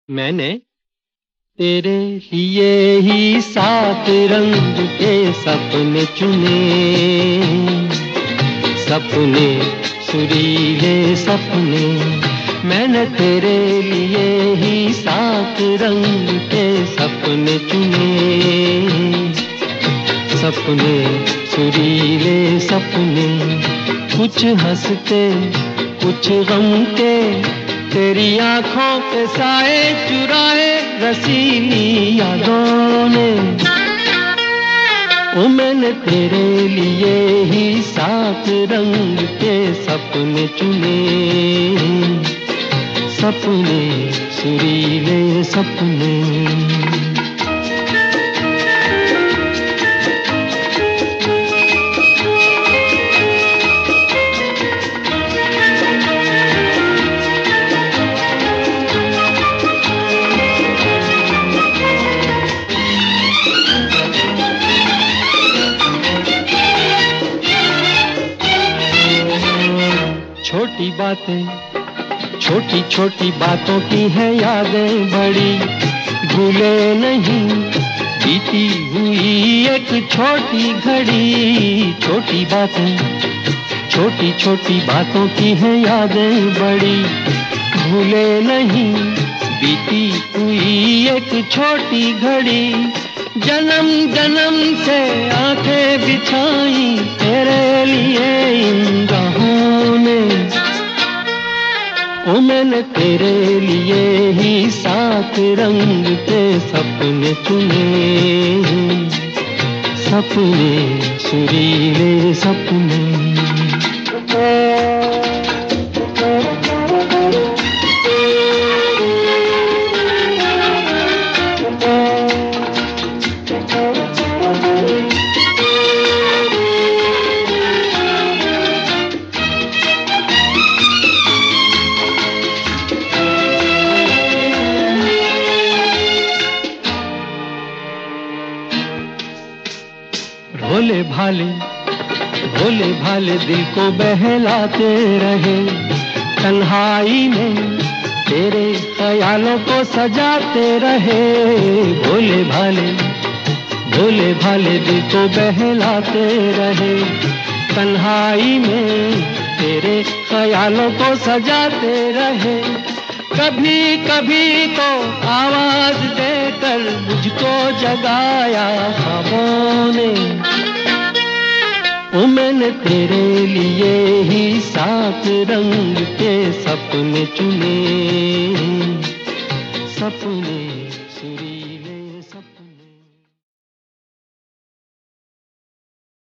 मैंने तेरे लिए ही 7 रंग के सपने चुने, सपने सुरीले सपने। मैंने तेरे लिए ही 7 रंग के सपने चुने, सपने सुरीले सपने। कुछ हंसते कुछ गम के, तेरी आंखों के साए चुराए रसीली यादों ने। ओ मैंने तेरे लिए ही 7 रंग के सपने चुने, सपने सुरीले सपने। छोटी बातें छोटी छोटी बातों की है यादें बड़ी, भूले नहीं बीती हुई एक छोटी घड़ी। छोटी बातें छोटी छोटी बातों की है यादें बड़ी, भूले नहीं बीती हुई एक छोटी घड़ी। जन्म जन्म से आंखें बिछाई तेरे लिए इन राहों ने। ओ मैंने तेरे लिए ही 7 रंग के सपने चुने, सपने सुरीले सपने। भोले भाले दिल को बहलाते रहे, तन्हाई में तेरे ख्यालों को सजाते रहे। भोले भाले दिल को बहलाते रहे, तन्हाई में तेरे ख्यालों को सजाते रहे। कभी कभी तो आवाज देकर मुझको जगाया ख्वाबों ने। ओ मैंने तेरे लिए ही 7 रंग के सपने चुने, सपने सुरीले।